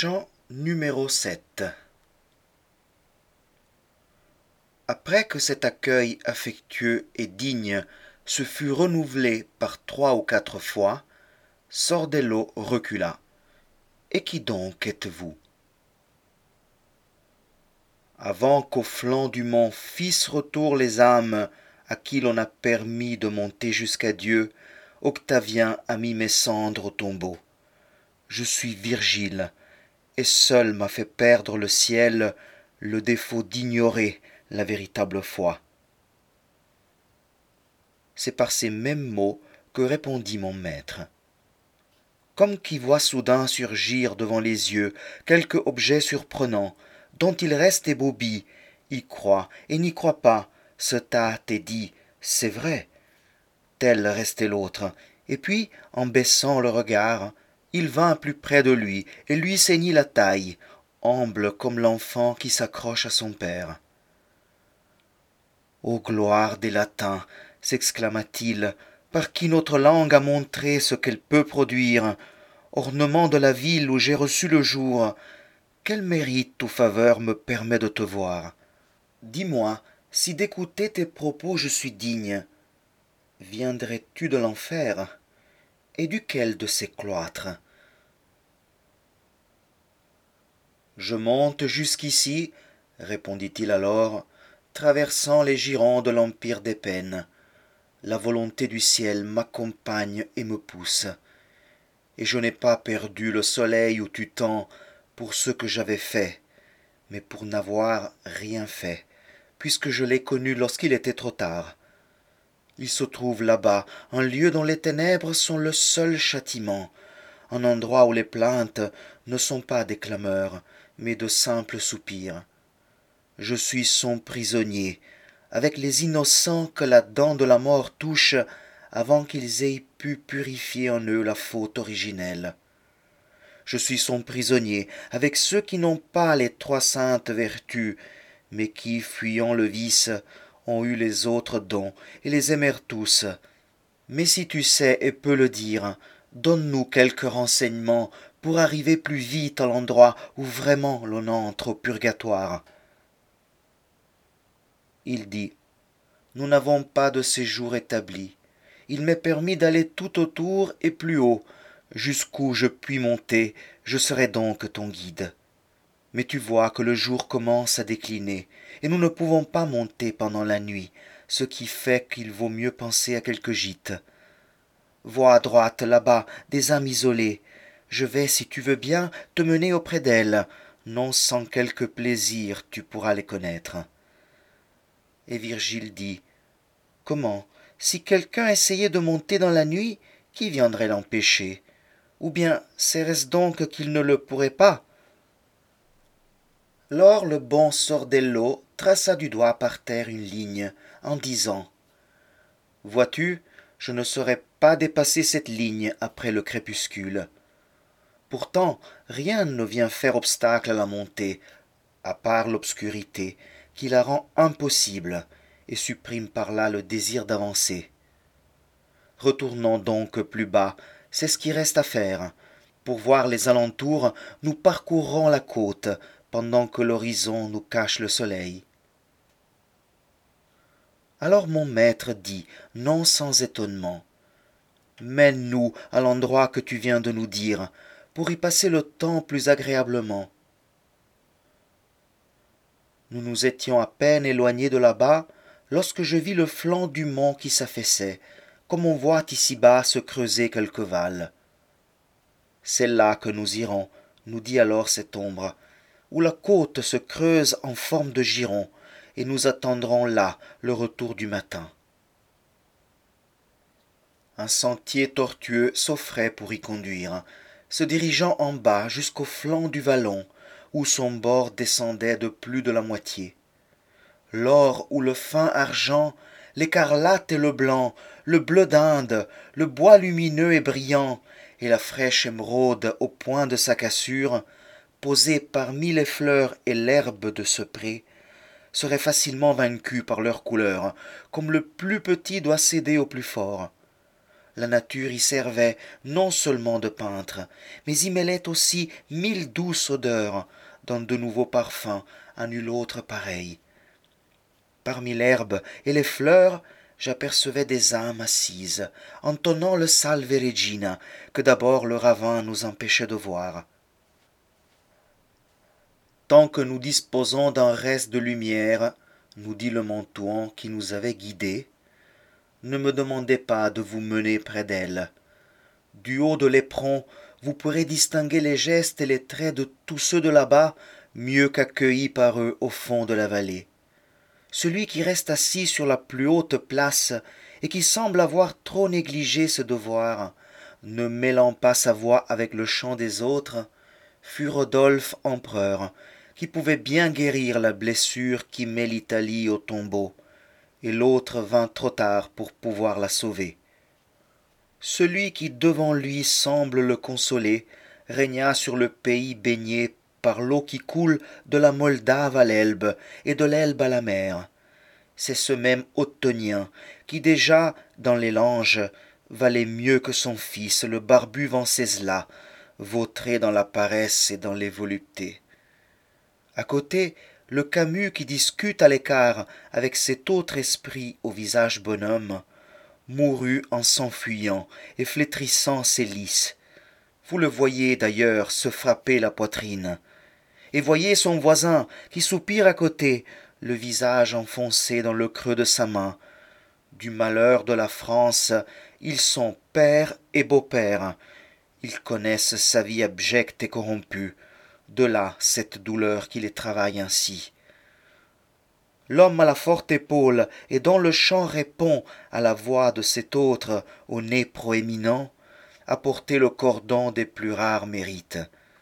Chant numéro 7. Après que cet accueil affectueux et digne se fut renouvelé par 3 ou 4 fois, Sordello recula. Et qui donc êtes-vous? Avant qu'au flanc du mont fissent retour les âmes à qui l'on a permis de monter jusqu'à Dieu, Octavien a mis mes cendres au tombeau. Je suis Virgile, et seul m'a fait perdre le ciel le défaut d'ignorer la véritable foi. C'est par ces mêmes mots que répondit mon maître. Comme qui voit soudain surgir devant les yeux quelque objet surprenant, dont il reste ébaubi, y croit et n'y croit pas, se tâte et dit « c'est vrai ». Tel restait l'autre, et puis, en baissant le regard, il vint plus près de lui et lui ceignit la taille, humble comme l'enfant qui s'accroche à son père. « Ô gloire des latins !» s'exclama-t-il, « par qui notre langue a montré ce qu'elle peut produire, ornement de la ville où j'ai reçu le jour, quel mérite ou faveur me permet de te voir? Dis-moi, si d'écouter tes propos je suis digne, viendrais-tu de l'enfer, et duquel de ces cloîtres? Je monte jusqu'ici, répondit-il alors, traversant les girons de l'empire des peines. La volonté du ciel m'accompagne et me pousse, et je n'ai pas perdu le soleil où tu tends pour ce que j'avais fait, mais pour n'avoir rien fait, puisque je l'ai connu lorsqu'il était trop tard. Il se trouve là-bas un lieu dont les ténèbres sont le seul châtiment, un endroit où les plaintes ne sont pas des clameurs, mais de simples soupirs. Je suis son prisonnier, avec les innocents que la dent de la mort touche avant qu'ils aient pu purifier en eux la faute originelle. Je suis son prisonnier, avec ceux qui n'ont pas les 3 saintes vertus, mais qui, fuyant le vice, ont eu les autres dons et les aimèrent tous. Mais si tu sais et peux le dire, donne-nous quelques renseignements pour arriver plus vite à l'endroit où vraiment l'on entre au purgatoire. Il dit, nous n'avons pas de séjour établi. Il m'est permis d'aller tout autour et plus haut. Jusqu'où je puis monter, je serai donc ton guide. Mais tu vois que le jour commence à décliner, et nous ne pouvons pas monter pendant la nuit, ce qui fait qu'il vaut mieux penser à quelque gîte. Vois à droite, là-bas, des âmes isolées. Je vais, si tu veux bien, te mener auprès d'elles. Non sans quelque plaisir tu pourras les connaître. Et Virgile dit, comment, si quelqu'un essayait de monter dans la nuit, qui viendrait l'empêcher? Ou bien serait-ce donc qu'il ne le pourrait pas? Lors le bon Sordello traça du doigt par terre une ligne, en disant « Vois-tu, je ne saurais pas dépasser cette ligne après le crépuscule. Pourtant, rien ne vient faire obstacle à la montée, à part l'obscurité, qui la rend impossible et supprime par là le désir d'avancer. Retournons donc plus bas, c'est ce qui reste à faire. Pour voir les alentours, nous parcourrons la côte, pendant que l'horizon nous cache le soleil. » Alors mon maître dit, non sans étonnement, « Mène-nous à l'endroit que tu viens de nous dire, pour y passer le temps plus agréablement. » Nous nous étions à peine éloignés de là-bas, lorsque je vis le flanc du mont qui s'affaissait, comme on voit ici-bas se creuser quelque val. « C'est là que nous irons, » nous dit alors cette ombre, où la côte se creuse en forme de giron, et nous attendrons là le retour du matin. Un sentier tortueux s'offrait pour y conduire, se dirigeant en bas jusqu'au flanc du vallon, où son bord descendait de plus de la moitié. L'or ou le fin argent, l'écarlate et le blanc, le bleu d'Inde, le bois lumineux et brillant, et la fraîche émeraude au point de sa cassure, posés parmi les fleurs et l'herbe de ce pré, seraient facilement vaincus par leur couleur, comme le plus petit doit céder au plus fort. La nature y servait non seulement de peintre, mais y mêlait aussi 1000 douces odeurs, dont de nouveaux parfums à nul autre pareil. Parmi l'herbe et les fleurs, j'apercevais des âmes assises, entonnant le Salve Regina, que d'abord le ravin nous empêchait de voir. Tant que nous disposons d'un reste de lumière, nous dit le Mantuan qui nous avait guidés, ne me demandez pas de vous mener près d'elle. Du haut de l'éperon, vous pourrez distinguer les gestes et les traits de tous ceux de là-bas, mieux qu'accueillis par eux au fond de la vallée. Celui qui reste assis sur la plus haute place et qui semble avoir trop négligé ce devoir, ne mêlant pas sa voix avec le chant des autres, fut Rodolphe empereur, qui pouvait bien guérir la blessure qui met l'Italie au tombeau, et l'autre vint trop tard pour pouvoir la sauver. Celui qui devant lui semble le consoler régna sur le pays baigné par l'eau qui coule de la Moldave à l'Elbe et de l'Elbe à la mer. C'est ce même Ottonien qui déjà, dans les langes, valait mieux que son fils, le barbu Venceslas, vautré dans la paresse et dans les voluptés. À côté, le Camus qui discute à l'écart avec cet autre esprit au visage bonhomme, mourut en s'enfuyant et flétrissant ses lys. Vous le voyez d'ailleurs se frapper la poitrine. Et voyez son voisin qui soupire à côté, le visage enfoncé dans le creux de sa main. Du malheur de la France, ils sont père et beau-père. Ils connaissent sa vie abjecte et corrompue. De là cette douleur qui les travaille ainsi. L'homme à la forte épaule et dont le chant répond à la voix de cet autre au nez proéminent, a porté le cordon des plus rares mérites.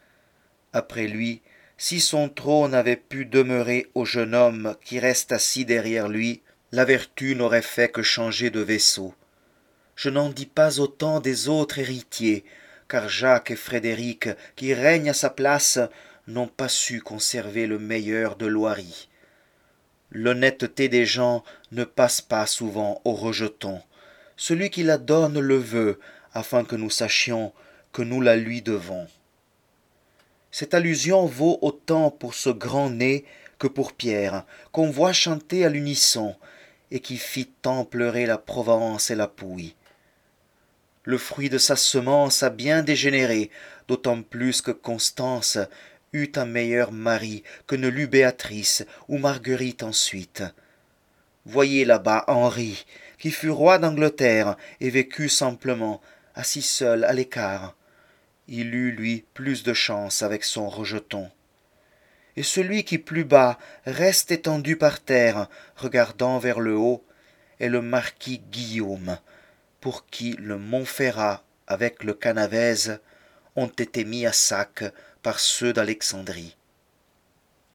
Après lui, si son trône avait pu demeurer au jeune homme qui reste assis derrière lui, la vertu n'aurait fait que changer de vaisseau. Je n'en dis pas autant des autres héritiers, car Jacques et Frédéric, qui règnent à sa place, n'ont pas su conserver le meilleur de Loiry. L'honnêteté des gens ne passe pas souvent au rejeton. Celui qui la donne le veut, afin que nous sachions que nous la lui devons. Cette allusion vaut autant pour ce grand nez que pour Pierre, qu'on voit chanter à l'unisson, et qui fit tant pleurer la Provence et la Pouille. Le fruit de sa semence a bien dégénéré, d'autant plus que Constance eut un meilleur mari que ne l'eut Béatrice ou Marguerite ensuite. Voyez là-bas Henri, qui fut roi d'Angleterre et vécut simplement, assis seul à l'écart. Il eut, lui, plus de chance avec son rejeton. Et celui qui plus bas reste étendu par terre, regardant vers le haut, est le marquis Guillaume, pour qui le Montferrat avec le Canavese ont été mis à sac par ceux d'Alexandrie.